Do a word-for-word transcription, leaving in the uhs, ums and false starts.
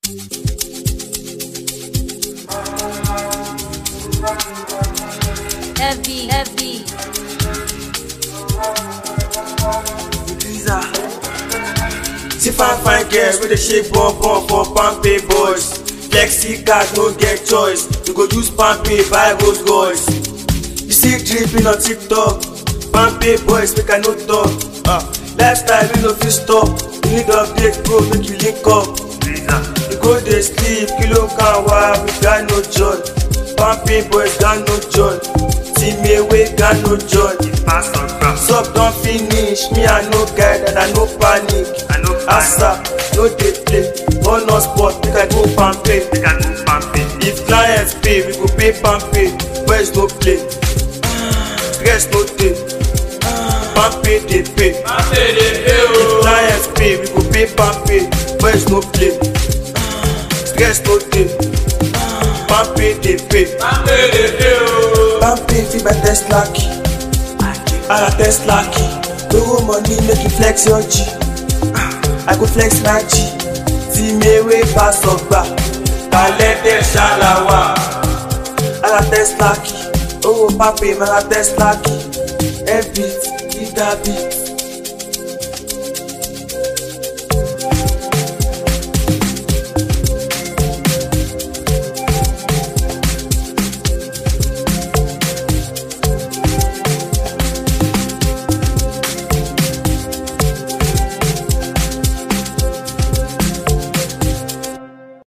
Heavy, heavy. See fine fine girls with the shape bum bum for Pampe boys. Flexi card no get choice. You go use Pampe buy those boys. You see dripping on TikTok. Pampe boys make I no talk. Uh, lifestyle we no fit stop. You need update bro make you link up. You go dey sleep kilo can wa we got no joy. Pampe boys got no joy. Team away got no joy. Sub don finish me I no guide and I no panic. I no Asa no dey play. One on spot make I go Pampe. Make I move Pampe. If clients pay we go pay Pampe. Boys no play. Stress no dey. Pampe dey pay. Pampe dey pay If o. clients pay we go pay Pampe. Boys no play. Stress no dey. Pampe dey pay. Pampe dey pay o. Pampe fit buy Tesla key. I got Tesla key. No money make you flex your G. I go flex my G. Tí mi wey pass ọgbà. Kálẹ̀ tẹ̀ ṣàlàwà. I got Tesla key. Owó Pampe ma ra Tesla key. Every beat, beat that beat.